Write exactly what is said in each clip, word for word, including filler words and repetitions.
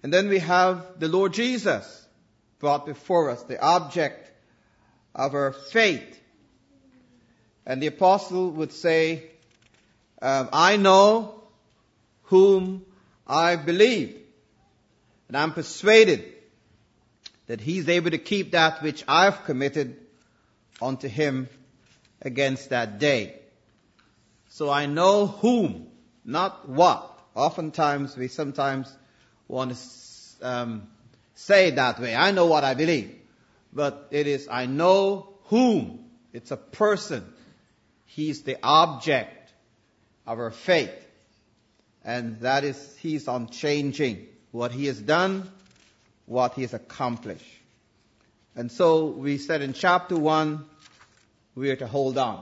And then we have the Lord Jesus brought before us, the object of our faith. And the apostle would say, um, I know whom I believe, and I'm persuaded that he's able to keep that which I've committed unto him against that day. So I know whom, not what. Oftentimes we sometimes want to um, say it that way. I know what I believe. But it is, I know whom. It's a person. He's the object of our faith. And that is, he's unchanging. What he has done, what he has accomplished. And so we said in chapter one, we are to hold on.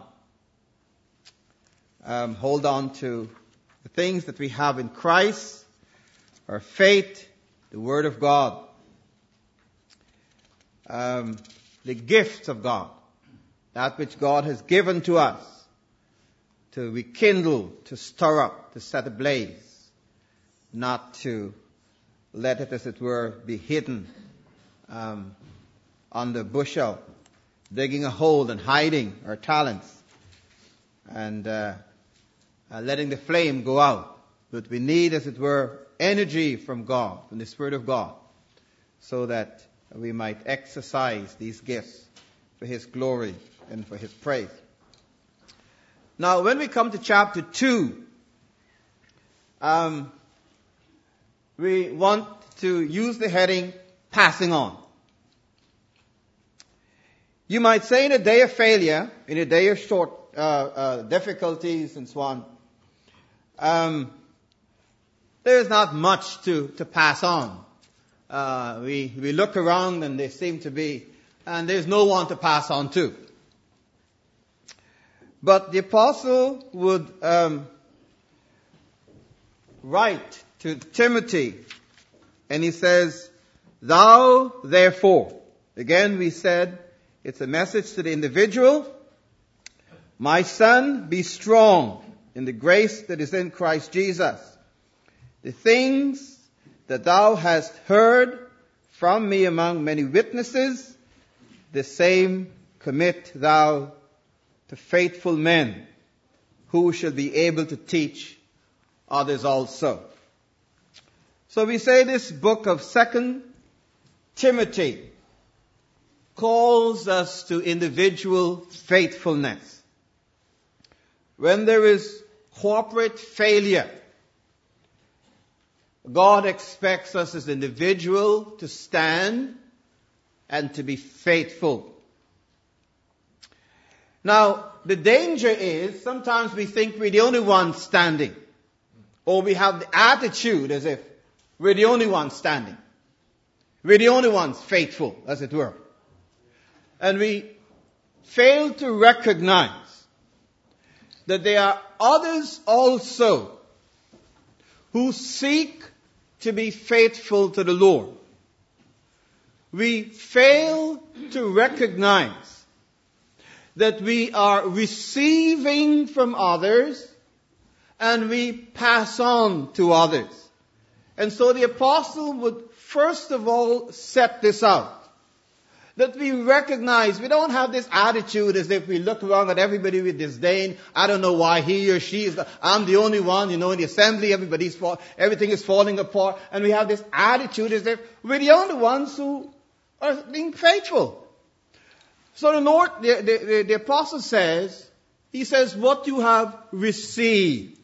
Um, hold on to the things that we have in Christ, our faith, the Word of God, um, the gifts of God, that which God has given to us, to rekindle, to stir up, to set ablaze, not to let it, as it were, be hidden um, on the bushel, digging a hole and hiding our talents, and uh, uh, letting the flame go out. But we need, as it were, energy from God, from the Spirit of God, so that we might exercise these gifts for His glory and for His praise. Now, when we come to chapter two, um, we want to use the heading, passing on. You might say in a day of failure, in a day of short uh, uh, difficulties and so on, um, there's not much to, to pass on. Uh, we, we look around and they seem to be, and there's no one to pass on to. But the apostle would um, write to Timothy, and he says, thou therefore, again we said, it's a message to the individual, my son, be strong in the grace that is in Christ Jesus. The things that thou hast heard from me among many witnesses, the same commit thou to faithful men who shall be able to teach others also. So we say this book of Second Timothy calls us to individual faithfulness. When there is corporate failure, God expects us as individual to stand and to be faithful. Now, the danger is sometimes we think we're the only ones standing, or we have the attitude as if we're the only ones standing. We're the only ones faithful, as it were. And we fail to recognize that there are others also who seek to be faithful to the Lord. We fail to recognize that we are receiving from others and we pass on to others. And so the apostle would first of all set this out. That we recognize, we don't have this attitude as if we look around at everybody with disdain. I don't know why he or she is, the, I'm the only one, you know, in the assembly, everybody's fall, everything is falling apart. And we have this attitude as if we're the only ones who are being faithful. So the Lord, the, the, the, the apostle says, he says, what you have received.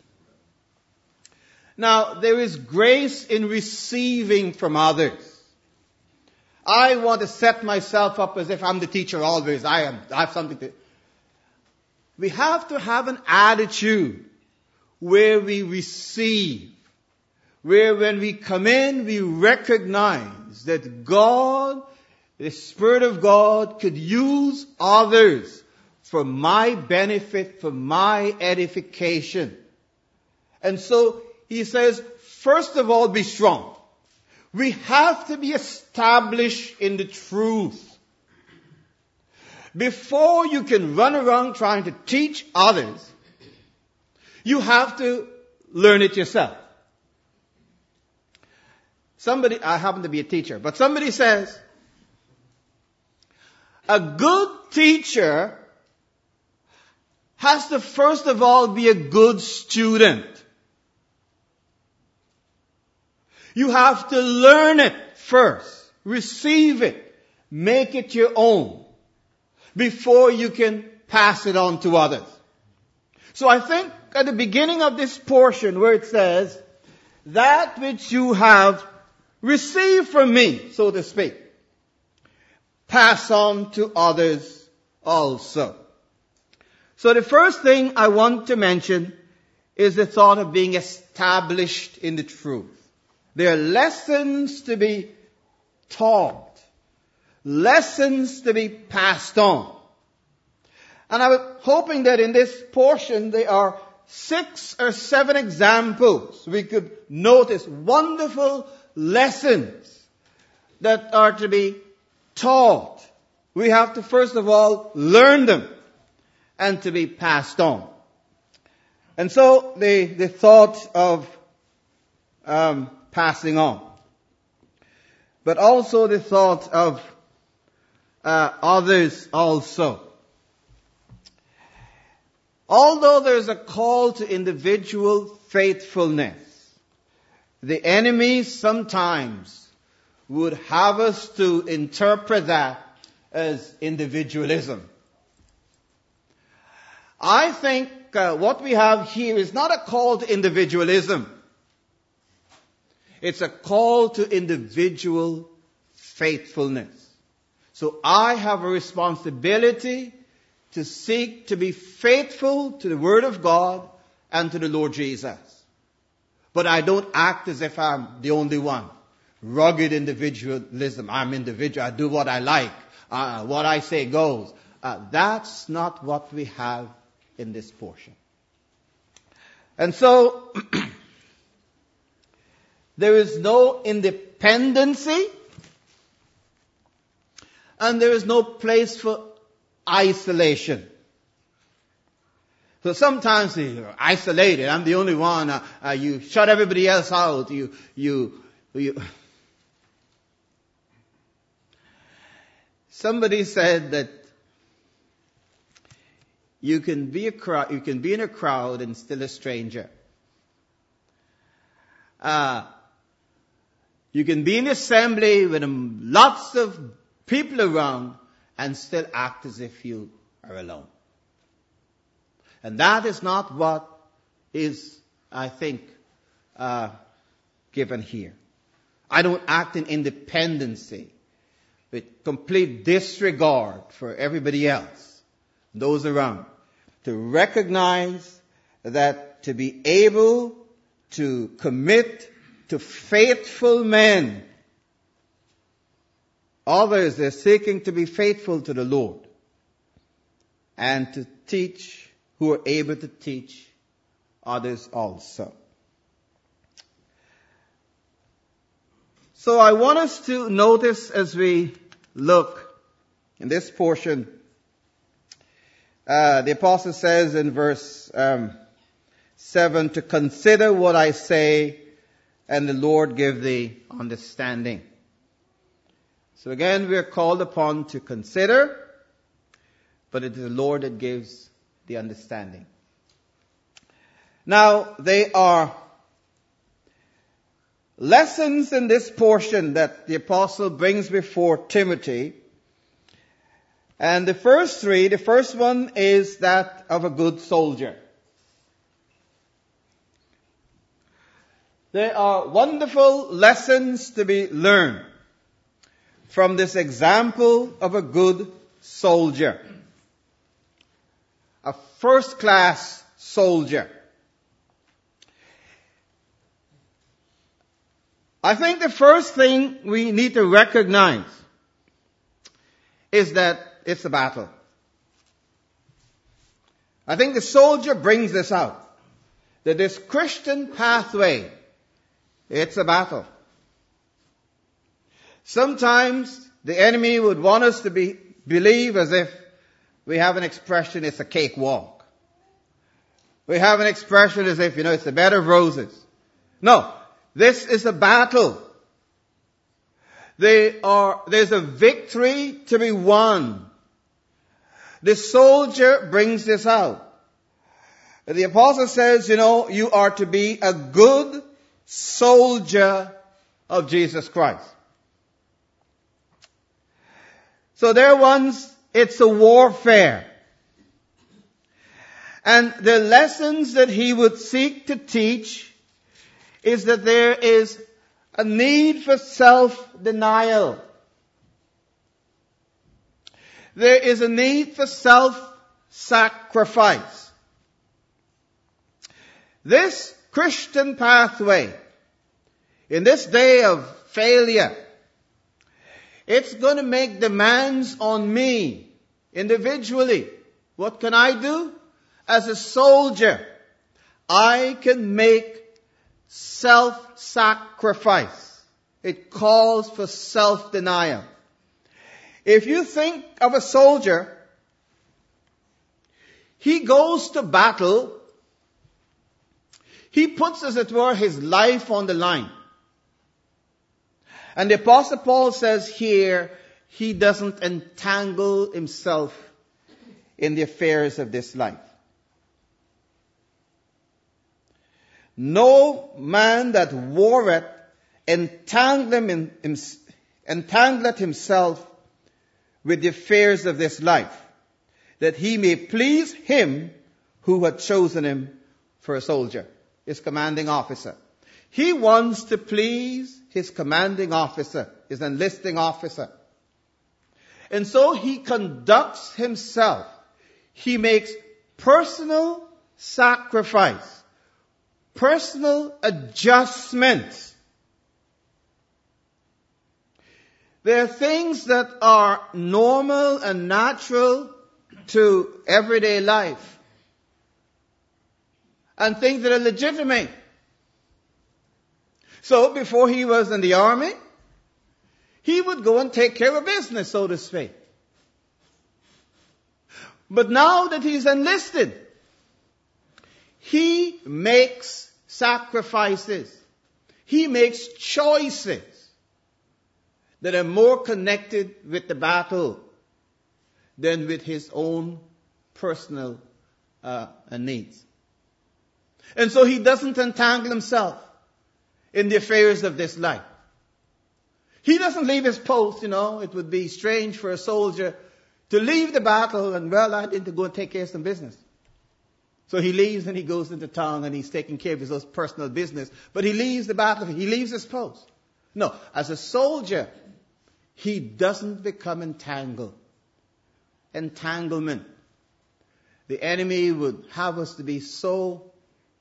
Now, there is grace in receiving from others. I want to set myself up as if I'm the teacher always. I am. I have something to... We have to have an attitude where we receive. Where when we come in, we recognize that God, the Spirit of God, could use others for my benefit, for my edification. And so he says, first of all, be strong. We have to be established in the truth. Before you can run around trying to teach others, you have to learn it yourself. Somebody, I happen to be a teacher, but somebody says, a good teacher has to first of all be a good student. You have to learn it first, receive it, make it your own, before you can pass it on to others. So I think at the beginning of this portion where it says, that which you have received from me, so to speak, pass on to others also. So the first thing I want to mention is the thought of being established in the truth. There are lessons to be taught, lessons to be passed on. And I was hoping that in this portion there are six or seven examples we could notice, wonderful lessons that are to be taught. We have to first of all learn them and to be passed on. And so the, the thought of um, passing on, but also the thought of uh, others also. Although there's a call to individual faithfulness, the enemy sometimes would have us to interpret that as individualism. I think uh, what we have here is not a call to individualism. It's a call to individual faithfulness. So I have a responsibility to seek to be faithful to the Word of God and to the Lord Jesus. But I don't act as if I'm the only one. Rugged individualism. I'm individual. I do what I like. Uh, what I say goes. Uh, that's not what we have in this portion. And so, there is no independency and there is no place for isolation. So sometimes you're isolated. I'm the only one. Uh, uh, you shut everybody else out. You, you, you. Somebody said that you can be a crowd, you can be in a crowd and still a stranger. Uh, you can be in assembly with lots of people around and still act as if you are alone. And that is not what is, I think, uh, given here. I don't act in independency with complete disregard for everybody else, those around. To recognize that to be able to commit to faithful men, others, they're seeking to be faithful to the Lord and to teach, who are able to teach others also. So I want us to notice as we look in this portion, uh, the apostle says in verse um, seven, to consider what I say and the Lord give thee understanding. So again, we are called upon to consider, but it is the Lord that gives the understanding. Now, they are lessons in this portion that the apostle brings before Timothy. And the first three, the first one is that of a good soldier. There are wonderful lessons to be learned from this example of a good soldier. A first-class soldier. I think the first thing we need to recognize is that it's a battle. I think the soldier brings this out. That this Christian pathway, it's a battle. Sometimes the enemy would want us to be, believe as if we have an expression, it's a cakewalk. We have an expression as if, you know, it's a bed of roses. No, this is a battle. They are, there's a victory to be won. The soldier brings this out. The apostle says, you know, you are to be a good soldier of Jesus Christ. So there once, it's a warfare. And the lessons that he would seek to teach is that there is a need for self-denial. There is a need for self-sacrifice. This Christian pathway, in this day of failure, it's going to make demands on me individually. What can I do? As a soldier, I can make self-sacrifice. It calls for self-denial. If you think of a soldier, he goes to battle. He puts, as it were, his life on the line. And the Apostle Paul says here, he doesn't entangle himself in the affairs of this life. No man that warreth entangleth himself with the affairs of this life, that he may please him who had chosen him for a soldier, his commanding officer. He wants to please his commanding officer, his enlisting officer. And so he conducts himself. He makes personal sacrifice, personal adjustments. There are things that are normal and natural to everyday life, and things that are legitimate. So before he was in the army, he would go and take care of business, so to speak. But now that he's enlisted, he makes sacrifices. He makes choices that are more connected with the battle than with his own personal uh, needs. And so he doesn't entangle himself in the affairs of this life. He doesn't leave his post, you know. It would be strange for a soldier to leave the battle and, well, I need to go and take care of some business. So he leaves and he goes into town and he's taking care of his own personal business. But he leaves the battle, he leaves his post. No, as a soldier, he doesn't become entangled. Entanglement. The enemy would have us to be so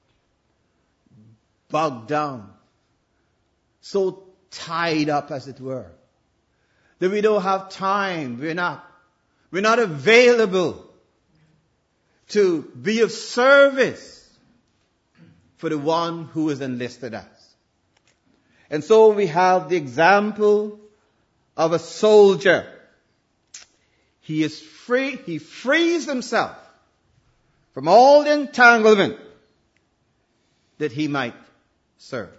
bogged down, so tied up, as it were, that we don't have time. We're not, we're not available to be of service for the one who has enlisted us. And so we have the example of a soldier. He is free, he frees himself from all the entanglement that he might serve.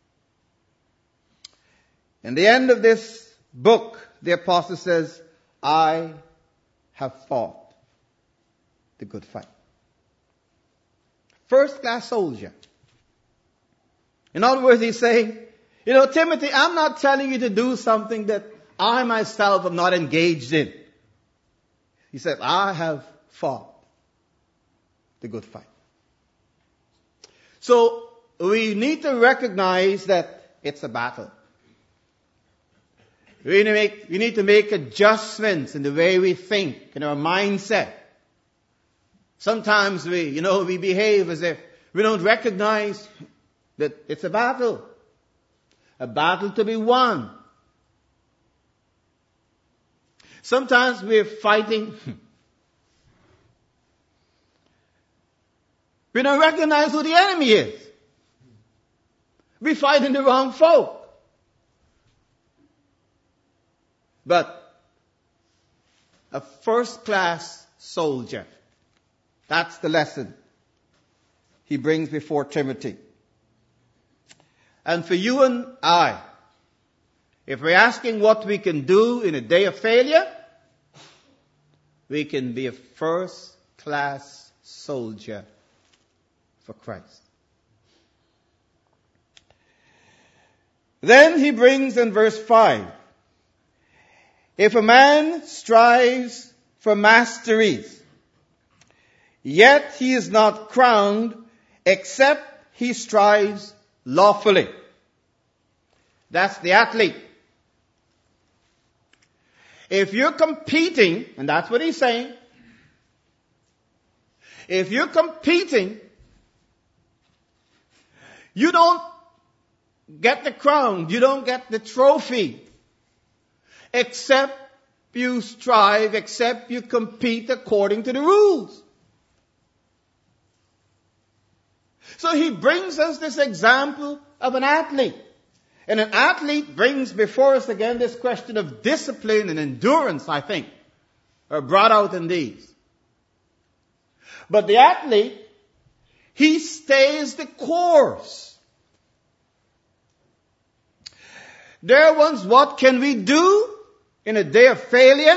In the end of this book, the apostle says, I have fought the good fight. First class soldier. In other words, he's saying, you know, Timothy, I'm not telling you to do something that I myself am not engaged in. He said, I have fought the good fight. So we need to recognize that it's a battle. We need to make, we need to make adjustments in the way we think, in our mindset. Sometimes we, you know, we behave as if we don't recognize that it's a battle. A battle to be won. Sometimes we're fighting. We don't recognize who the enemy is. We're fighting the wrong folk. But a first-class soldier, that's the lesson he brings before Timothy. And for you and I, If we're asking what we can do in a day of failure, we can be a first-class soldier for Christ. Then he brings in verse five, if a man strives for masteries, yet he is not crowned except he strives lawfully. That's the athlete. If you're competing, and that's what he's saying, if you're competing, you don't get the crown, you don't get the trophy, except you strive, except you compete according to the rules. So he brings us this example of an athlete. And an athlete brings before us again this question of discipline and endurance, I think, are brought out in these. But the athlete, he stays the course. Dear ones, what can we do in a day of failure?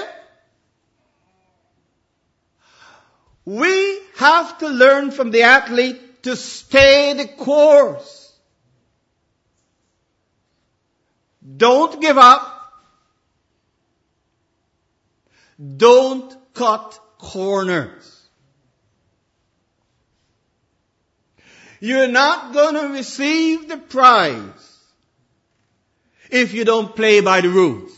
We have to learn from the athlete to stay the course. Don't give up. Don't cut corners. You're not going to receive the prize if you don't play by the rules.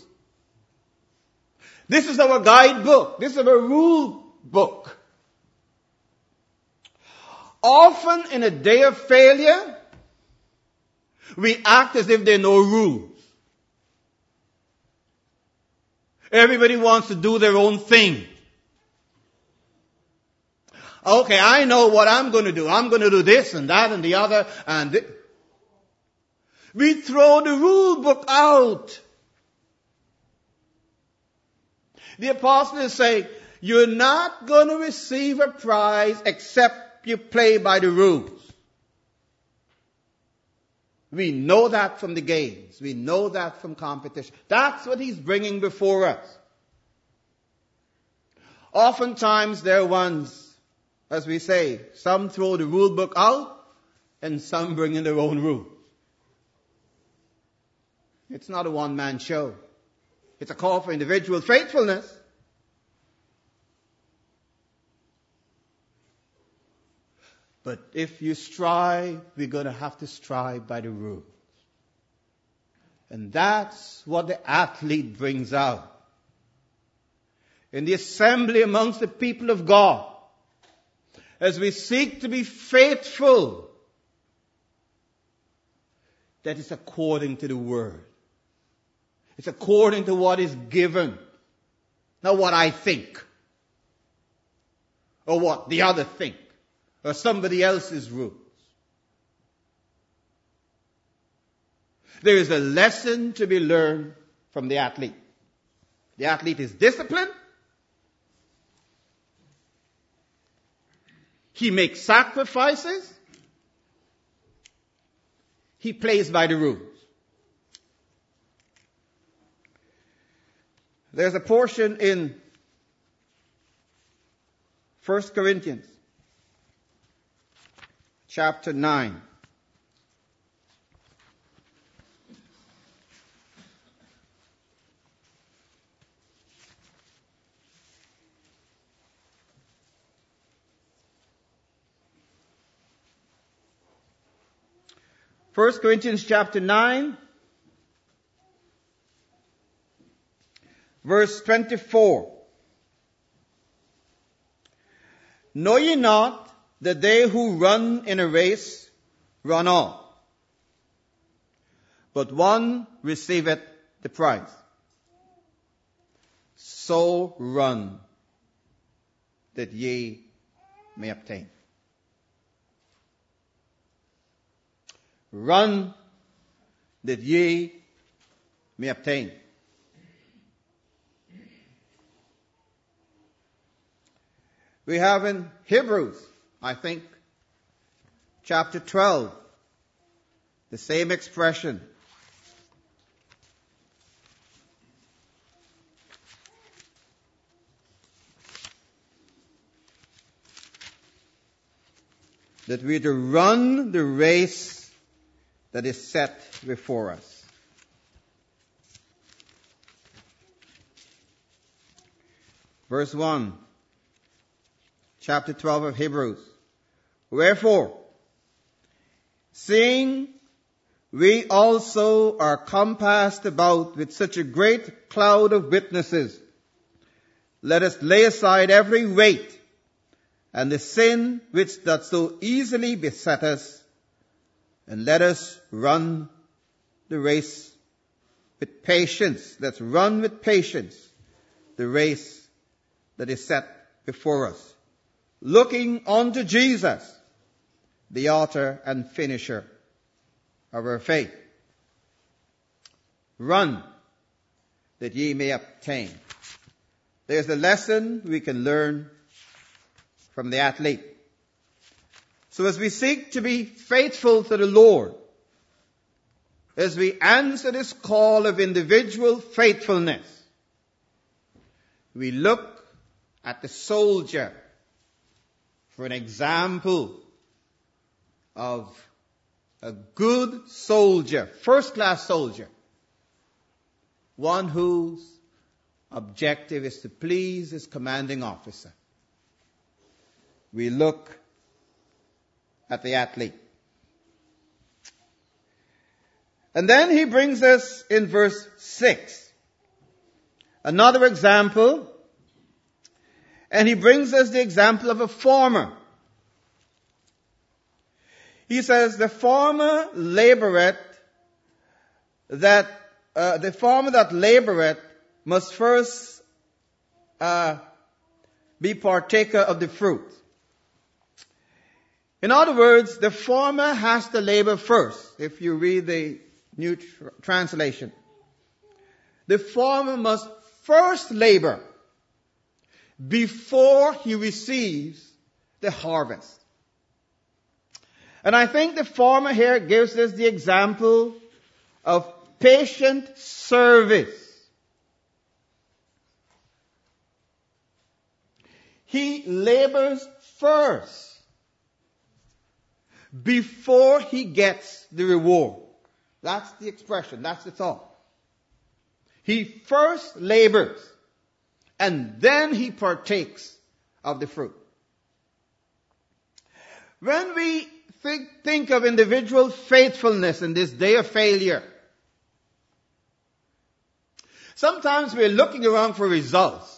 This is our guidebook. This is our rule book. Often in a day of failure, we act as if there are no rules. Everybody wants to do their own thing. Okay, I know what I'm going to do. I'm going to do this and that and the other and this. We throw the rule book out. The apostles say, you're not going to receive a prize except you play by the rules. We know that from the games. We know that from competition. That's what he's bringing before us. Oftentimes there are ones, as we say, some throw the rule book out and some bring in their own rules. It's not a one-man show. It's a call for individual faithfulness. But if you strive, we're going to have to strive by the rules. And that's what the athlete brings out. In the assembly amongst the people of God, as we seek to be faithful, that is according to the word. It's according to what is given. Not what I think. Or what the other think. Or somebody else's rules. There is a lesson to be learned from the athlete. The athlete is disciplined. He makes sacrifices. He plays by the rules. There's a portion in First Corinthians chapter nine. First Corinthians chapter nine, verse twenty-four. Know ye not that they who run in a race run all, but one receiveth the prize? So run, that ye may obtain. Run, that ye may obtain. We have in Hebrews, I think, chapter twelve, the same expression. that we are to run the race that is set before us. Verse one, chapter twelve of Hebrews. Wherefore, seeing we also are compassed about with such a great cloud of witnesses, let us lay aside every weight and the sin which doth so easily beset us, and let us run the race with patience. Let's run with patience the race that is set before us, looking unto Jesus, the author and finisher of our faith. Run that ye may obtain. There's a lesson we can learn from the athlete. So as we seek to be faithful to the Lord, as we answer this call of individual faithfulness, we look at the soldier for an example of a good soldier, first-class soldier, one whose objective is to please his commanding officer. We look at the athlete. And then he brings us in verse six another example, and he brings us the example of a farmer. He says, the farmer laboreth that, uh, the farmer that laboreth must first uh, be partaker of the fruit. In other words, the farmer has to labor first, if you read the New tr- Translation. The farmer must first labor before he receives the harvest. And I think the farmer here gives us the example of patient service. He labors first before he gets the reward. That's the expression. That's the thought. He first labors and then he partakes of the fruit. When we think, think of individual faithfulness in this day of failure, sometimes we're looking around for results.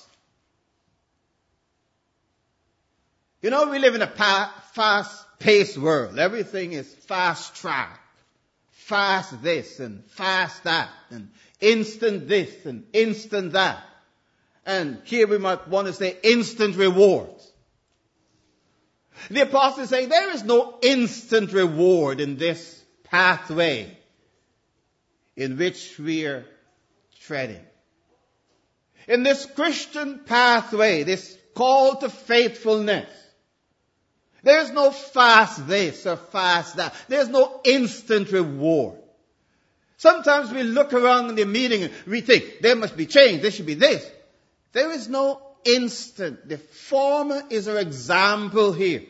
You know, we live in a pa- fast-paced world. Everything is fast-track. Fast this and fast that and instant this and instant that. And here we might want to say instant rewards. The apostle is saying there is no instant reward in this pathway in which we are treading. In this Christian pathway, this call to faithfulness, there's no fast this or fast that. There's no instant reward. Sometimes we look around in the meeting and we think, there must be change, there should be this. There is no instant. The farmer is our example here.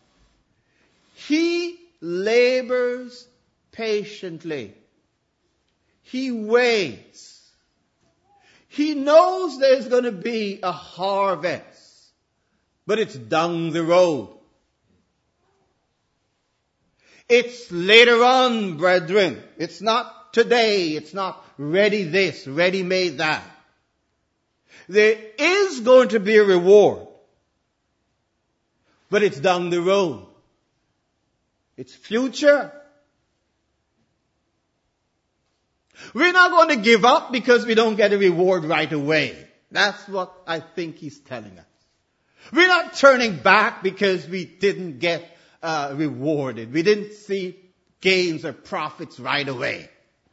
He labors patiently. He waits. He knows there's going to be a harvest, but it's down the road. It's later on, brethren. It's not today. It's not ready this, ready made that. There is going to be a reward, but it's down the road. It's future. We're not going to give up because we don't get a reward right away. That's what I think he's telling us. We're not turning back because we didn't get uh, rewarded. We didn't see gains or profits right away.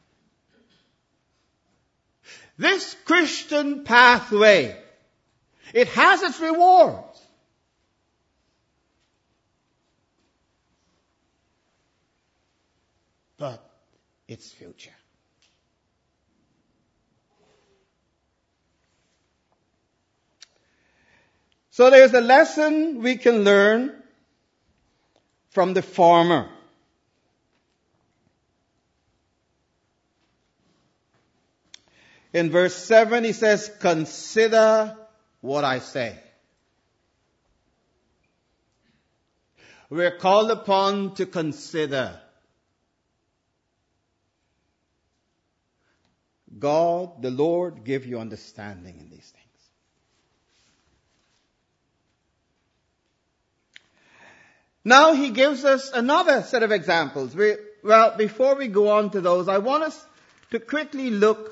This Christian pathway, it has its rewards. But it's future. So there's a lesson we can learn from the former. In verse seven, he says, consider what I say. We're called upon to consider. God, the Lord, give you understanding in these things. Now he gives us another set of examples. We, well, before we go on to those, I want us to quickly look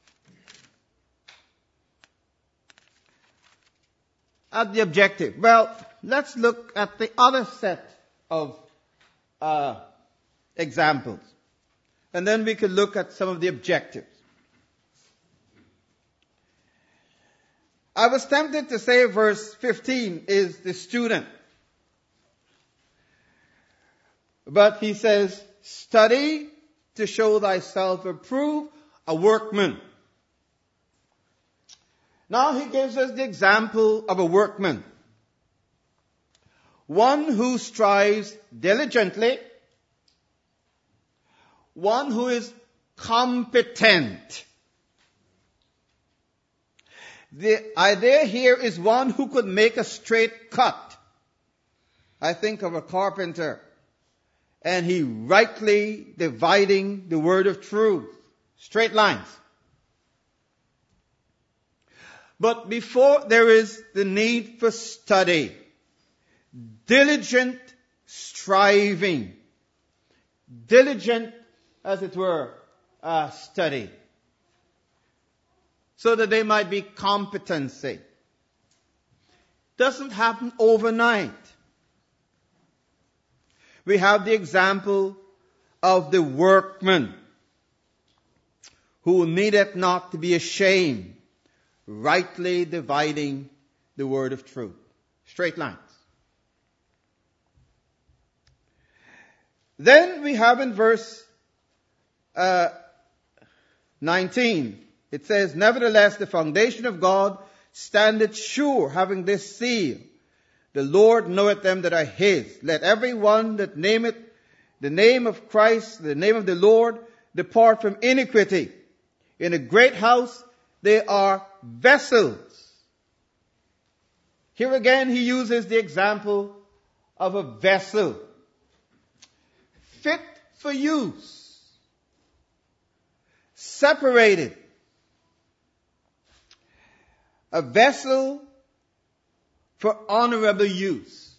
at the objective. Well, let's look at the other set of uh, examples. And then we could look at some of the objectives. I was tempted to say verse fifteen is the student. But he says, study to show thyself approved, a workman. Now he gives us the example of a workman. One who strives diligently. One who is competent. The idea here is one who could make a straight cut. I think of a carpenter, and he rightly dividing the word of truth. Straight lines. But before there is the need for study, diligent striving, diligent, as it were, uh, study, so that they might be competency. Doesn't happen overnight. We have the example of the workman who needeth not to be ashamed, rightly dividing the word of truth. Straight lines. Then we have in verse uh, nineteen, it says, nevertheless, the foundation of God standeth sure, having this seal. The Lord knoweth them that are his. Let every one that nameth the name of Christ, the name of the Lord, depart from iniquity. In a great house they are vessels. Here again he uses the example of a vessel. Fit for use. Separated. A vessel for honorable use.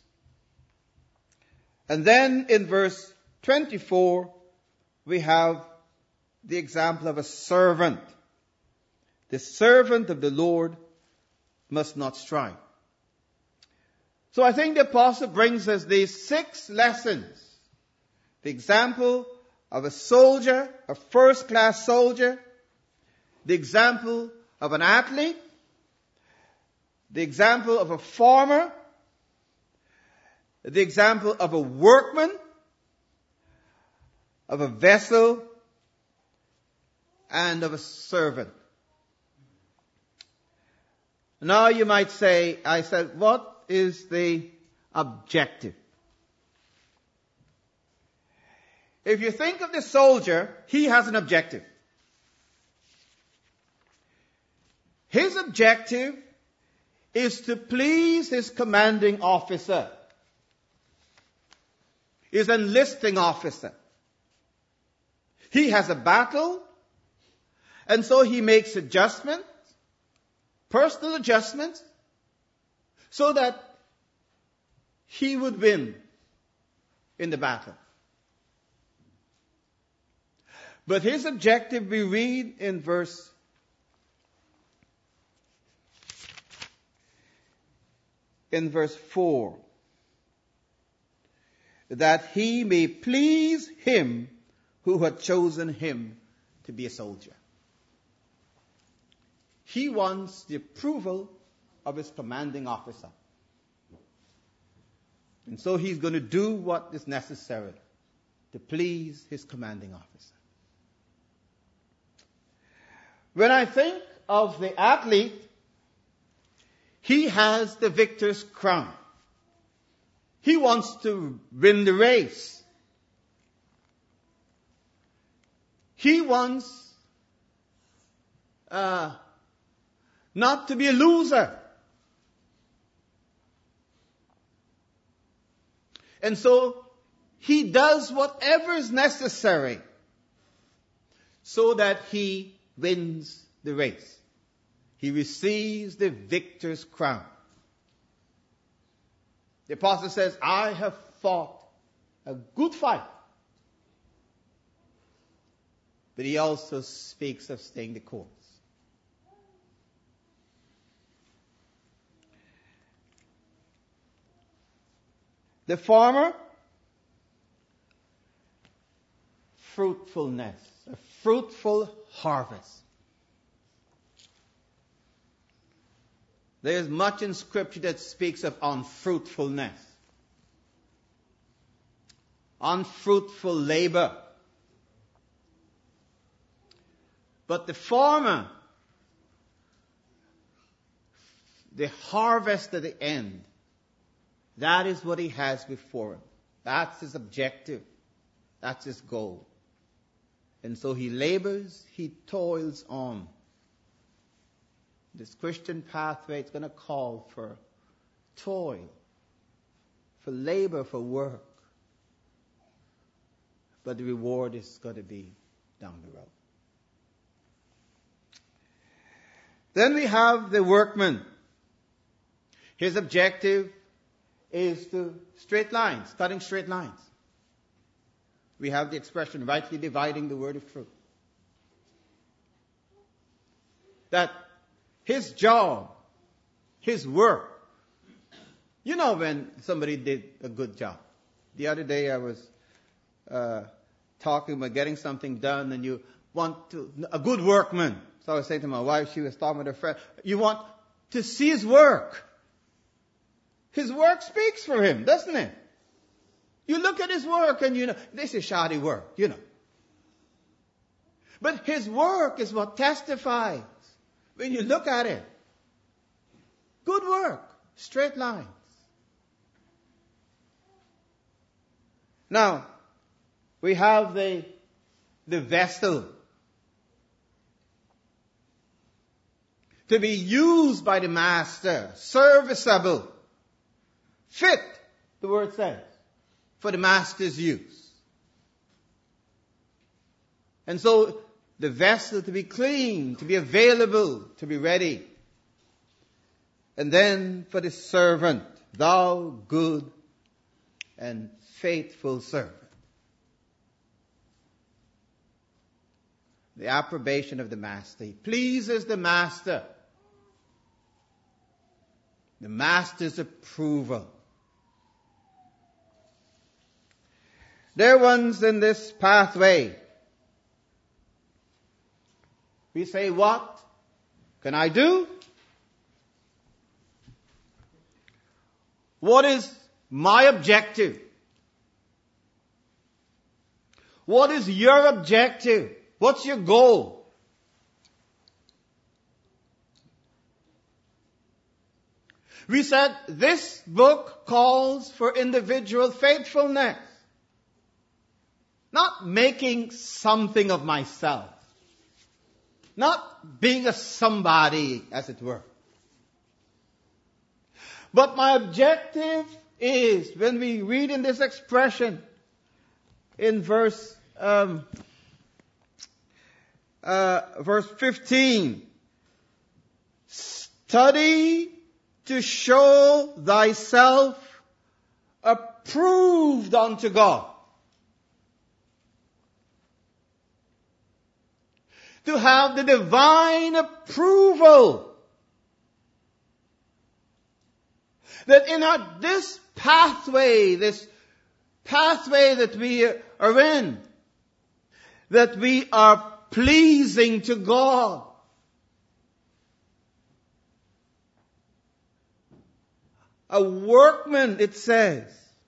And then in verse twenty-four, we have the example of a servant. The servant of the Lord must not strive. So I think the apostle brings us these six lessons. The example of a soldier, a first-class soldier. The example of an athlete. The example of a farmer. The example of a workman. Of a vessel. And of a servant. Now you might say, I said, what is the objective? If you think of the soldier, he has an objective. His objective is to please his commanding officer, his enlisting officer. He has a battle, and so he makes adjustments, personal adjustments, so that he would win in the battle. But his objective we read in verse in verse four, that he may please him who had chosen him to be a soldier. He wants the approval of his commanding officer. And so he's going to do what is necessary to please his commanding officer. When I think of the athlete, he has the victor's crown. He wants to win the race. He wants uh, not to be a loser. And so he does whatever is necessary so that he wins the race. He receives the victor's crown. The apostle says, I have fought a good fight. But he also speaks of staying the course. The farmer, fruitfulness, a fruitful harvest. There is much in Scripture that speaks of unfruitfulness, unfruitful labor. But the farmer, the harvest at the end, that is what he has before him. That's his objective. That's his goal. And so he labors, he toils on. This Christian pathway is going to call for toil, for labor, for work. But the reward is going to be down the road. Then we have the workman. His objective is to straight lines, cutting straight lines. We have the expression, rightly dividing the word of truth. That his job, his work. You know when somebody did a good job. The other day I was uh, talking about getting something done, and you want to, a good workman. So I was saying to my wife, she was talking with her friend, you want to see his work. His work speaks for him, doesn't it? You look at his work and you know, this is shoddy work, you know. But his work is what testifies when you look at it. Good work, straight lines. Now, we have the, the vessel to be used by the master, serviceable, fit, the word says, for the master's use. And so, the vessel to be clean, to be available, to be ready. And then for the servant, thou good and faithful servant. The approbation of the master. He pleases the master. The master's approval. There are ones in this pathway. We say, what can I do? What is my objective? What is your objective? What's your goal? We said this book calls for individual faithfulness. Not making something of myself. Not being a somebody, as it were. But my objective is, when we read in this expression, in verse um, uh, verse fifteen, study to show thyself approved unto God. To have the divine approval. That in our, this pathway, this pathway that we are in, that we are pleasing to God. A workman, it says,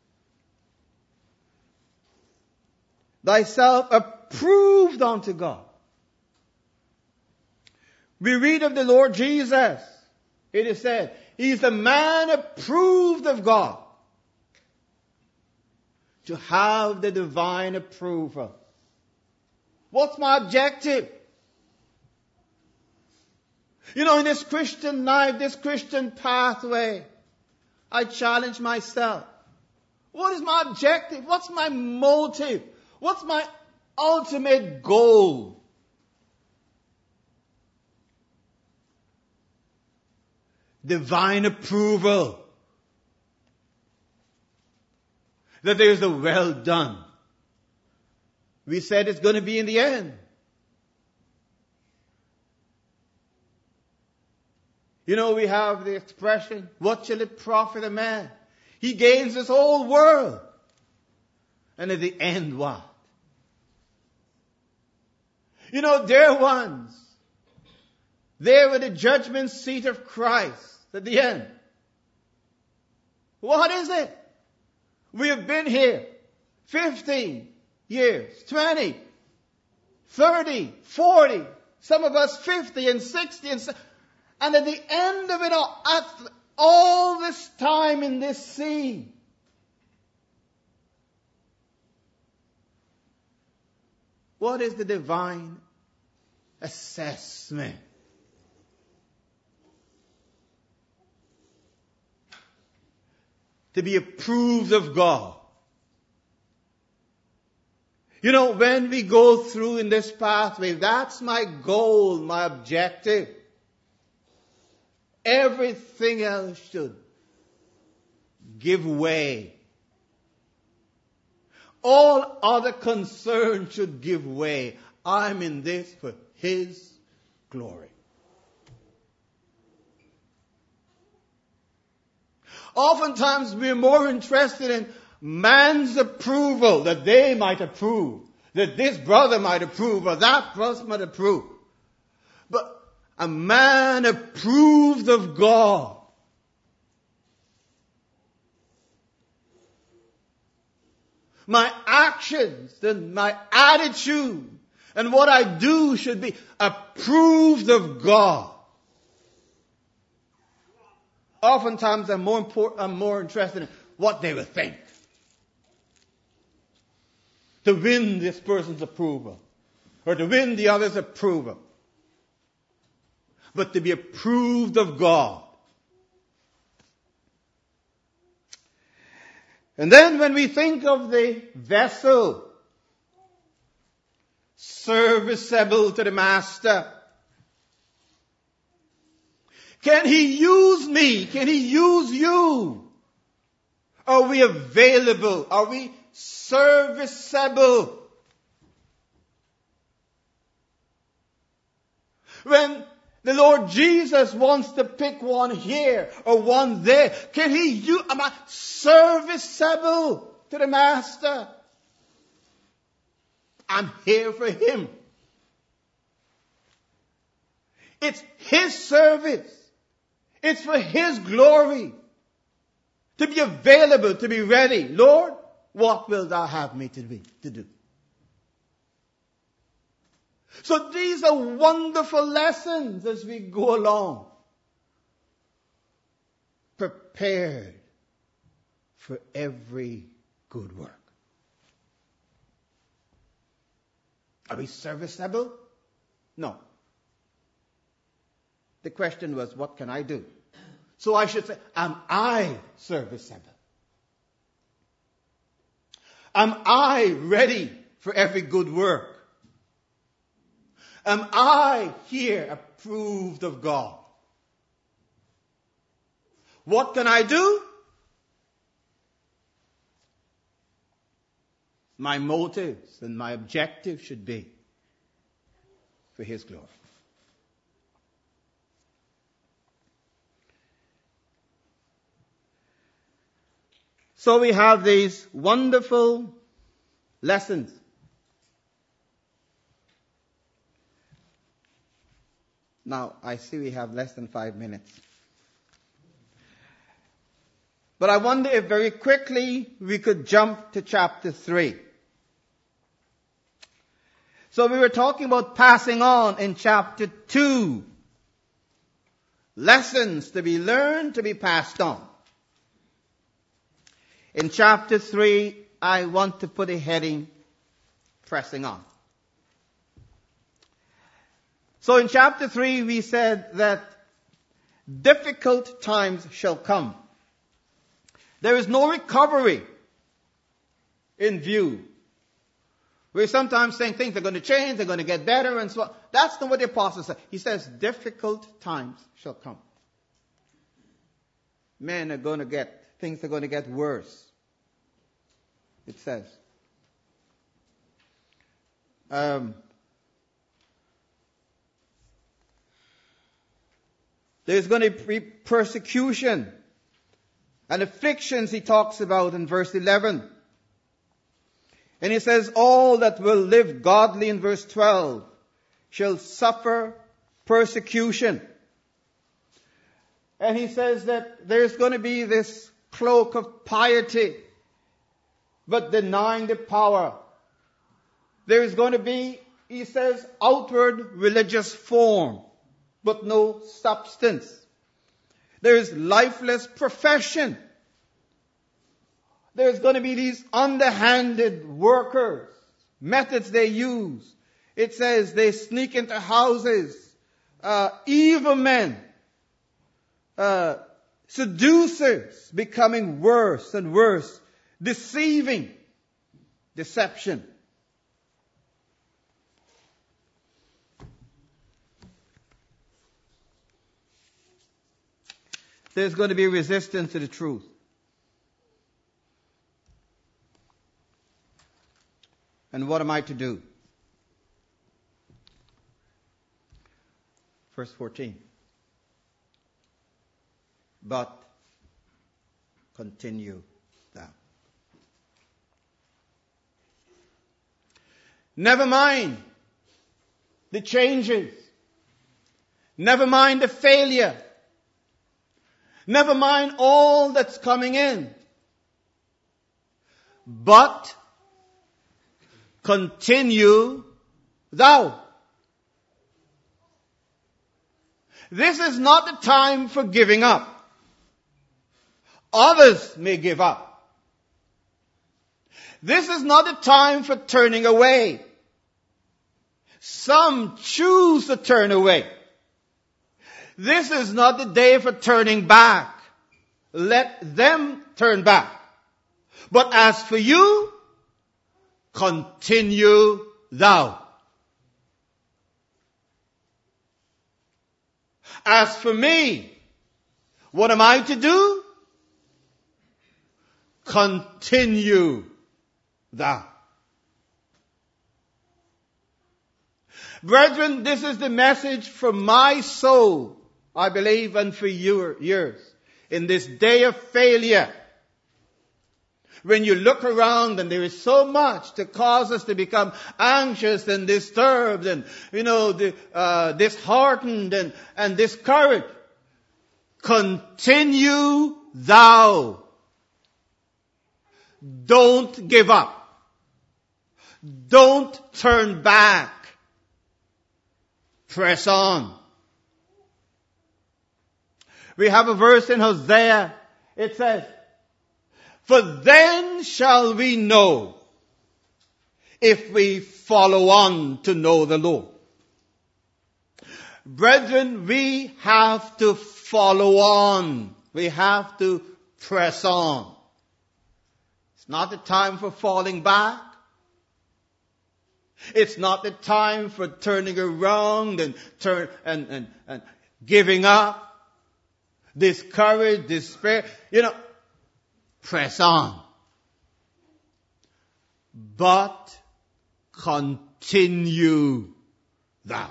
thyself approved unto God. We read of the Lord Jesus. It is said, He is the man approved of God. to have the divine approval. What's my objective? You know, in this Christian life, this Christian pathway, I challenge myself. What is my objective? What's my motive? What's my ultimate goal? Divine approval. That there's a well done. We said it's going to be in the end. You know, we have the expression, what shall it profit a man? He gains this whole world. And at the end, what? You know, dear ones, there at the judgment seat of Christ, at the end. What is it? We have been here fifteen years, twenty, thirty, forty, some of us fifty and sixty and so, and at the end of it all, at all this time in this sea, what is the divine assessment? To be approved of God. You know, when we go through in this pathway, that's my goal, my objective. Everything else should give way. All other concerns should give way. I'm in this for His glory. Oftentimes we're more interested in man's approval, that they might approve, that this brother might approve, or that brother might approve. But a man approved of God. My actions and my attitude and what I do should be approved of God. Oftentimes I'm more important, I'm more interested in what they will think. To win this person's approval. Or to win the other's approval. But to be approved of God. And then when we think of the vessel, serviceable to the master, can He use me? Can He use you? Are we available? Are we serviceable? When the Lord Jesus wants to pick one here or one there, can He use, am I serviceable to the master? I'm here for Him. It's His service. It's for His glory. To be available, to be ready. Lord, what will Thou have me to be, to do? So these are wonderful lessons as we go along. Prepared for every good work. Are we serviceable? No. The question was, what can I do? So I should say, am I serviceable? Am I ready for every good work? Am I here approved of God? What can I do? My motives and my objectives should be for His glory. So we have these wonderful lessons. Now, I see we have less than five minutes. But I wonder if very quickly we could jump to chapter three. So we were talking about passing on in chapter two. Lessons to be learned, to be passed on. In chapter three, I want to put a heading, pressing on. So in chapter three, we said that difficult times shall come. There is no recovery in view. We sometimes think things are going to change, they're going to get better, and so on. That's not what the apostle said. He says, difficult times shall come. Men are going to get, things are going to get worse. It says. Um, there's going to be persecution and afflictions he talks about in verse eleven. And he says, all that will live godly in verse twelve shall suffer persecution. And he says that there's going to be this cloak of piety, but denying the power. There's going to be, he says, outward religious form, but no substance. There's lifeless profession. There's going to be these underhanded workers, methods they use. It says they sneak into houses, uh, evil men, uh, seducers, becoming worse and worse, deceiving, deception. There's going to be resistance to the truth. And what am I to do? Verse fourteen. But continue thou. Never mind the changes. Never mind the failure. Never mind all that's coming in. But continue thou. This is not the time for giving up. Others may give up. This is not the time for turning away. Some choose to turn away. This is not the day for turning back. Let them turn back. But as for you, continue thou. As for me, what am I to do? Continue thou. Brethren, this is the message for my soul, I believe, and for your, yours. In this day of failure, when you look around and there is so much to cause us to become anxious and disturbed and, you know, the, uh, disheartened and, and discouraged, continue thou. Don't give up. Don't turn back. Press on. We have a verse in Hosea. It says, for then shall we know if we follow on to know the Lord. Brethren, we have to follow on. We have to press on. It's not the time for falling back. It's not the time for turning around and turn and, and, and giving up, discouraged, despair. You know, press on. But continue thou.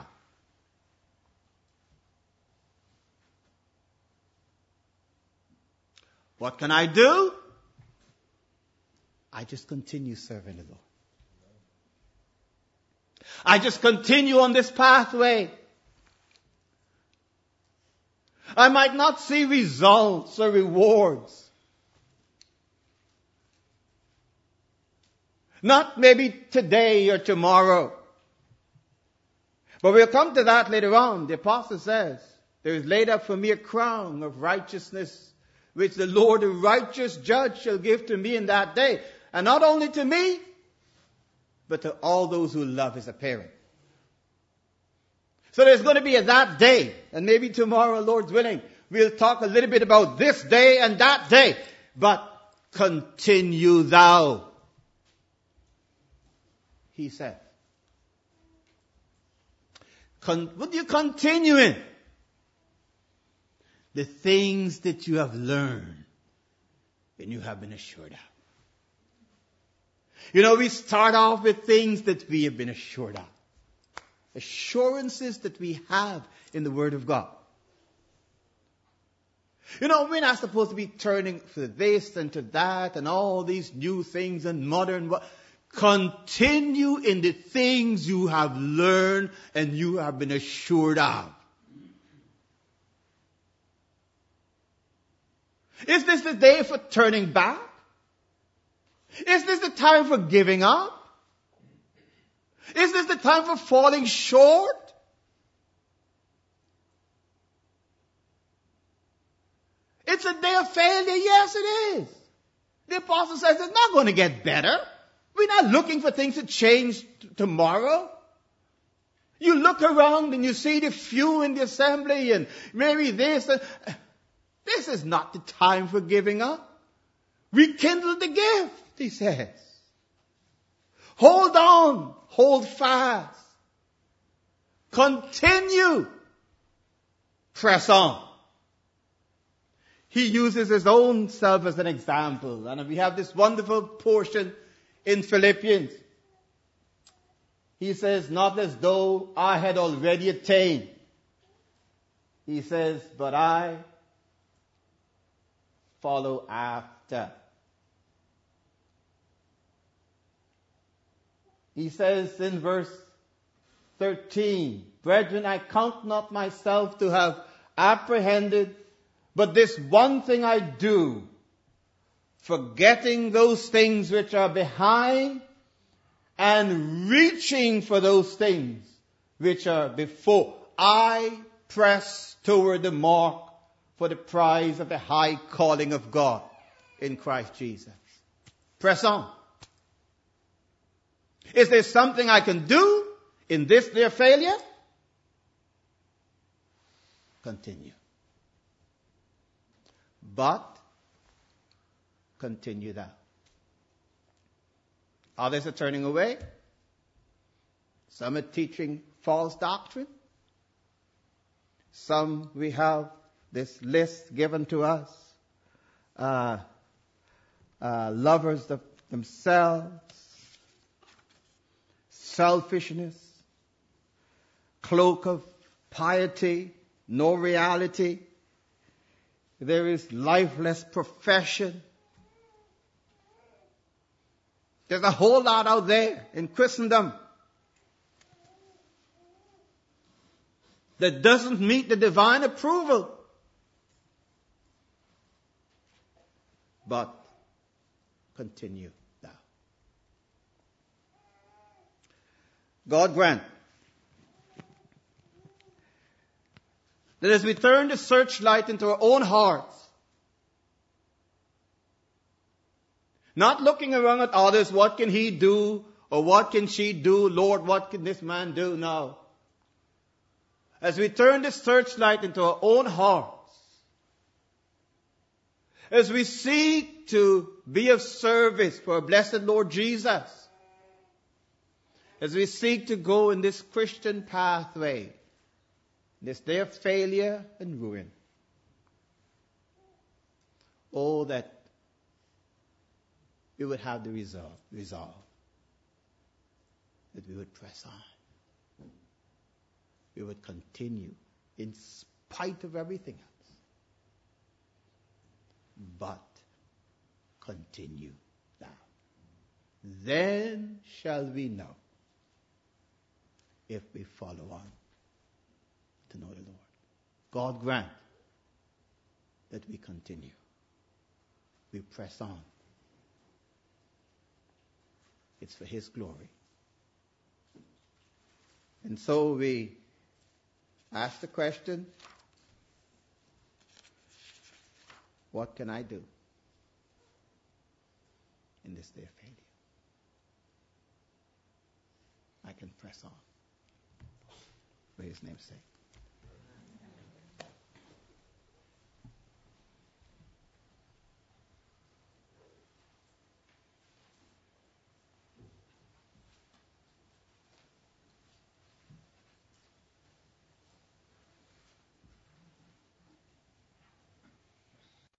What can I do? I just continue serving the Lord. I just continue on this pathway. I might not see results or rewards. Not maybe today or tomorrow. But we'll come to that later on. The apostle says, there is laid up for me a crown of righteousness, which the Lord, the righteous judge, shall give to me in that day. And not only to me, but to all those who love his appearing. So there's going to be a that day, and maybe tomorrow, Lord's willing, we'll talk a little bit about this day and that day. But continue thou, he said. Con- would you continue in the things that you have learned and you have been assured of? You know, we start off with things that we have been assured of. Assurances that we have in the Word of God. You know, we're not supposed to be turning to this and to that and all these new things and modern. Continue in the things you have learned and you have been assured of. Is this the day for turning back? Is this the time for giving up? Is this the time for falling short? It's a day of failure. Yes, it is. The apostle says it's not going to get better. We're not looking for things to change t- tomorrow. You look around and you see the few in the assembly and maybe this. And, this is not the time for giving up. Rekindle the gift, he says. Hold on. Hold fast. Continue. Press on. He uses his own self as an example. And we have this wonderful portion in Philippians. He says, not as though I had already attained. He says, but I follow after. He says in verse thirteen, brethren, I count not myself to have apprehended, but this one thing I do, forgetting those things which are behind and reaching for those things which are before. I press toward the mark for the prize of the high calling of God in Christ Jesus. Press on. Is there something I can do in this their failure? Continue. But continue that. Others are turning away. Some are teaching false doctrine. Some we have this list given to us. Uh, uh, lovers of themselves. Selfishness, cloak of piety, no reality. There is lifeless profession. There's a whole lot out there in Christendom that doesn't meet the divine approval. But continue. God grant that as we turn the searchlight into our own hearts, not looking around at others, what can he do or what can she do? Lord, what can this man do? No. As we turn the searchlight into our own hearts, as we seek to be of service for our blessed Lord Jesus, as we seek to go in this Christian pathway, this day of failure and ruin. Oh, that we would have the resolve, resolve that we would press on. We would continue in spite of everything else. But continue now. Then shall we know if we follow on to know the Lord. God grant that we continue. We press on. It's for His glory. And so we ask the question, what can I do? in this day of failure. I can press on for his name's sake.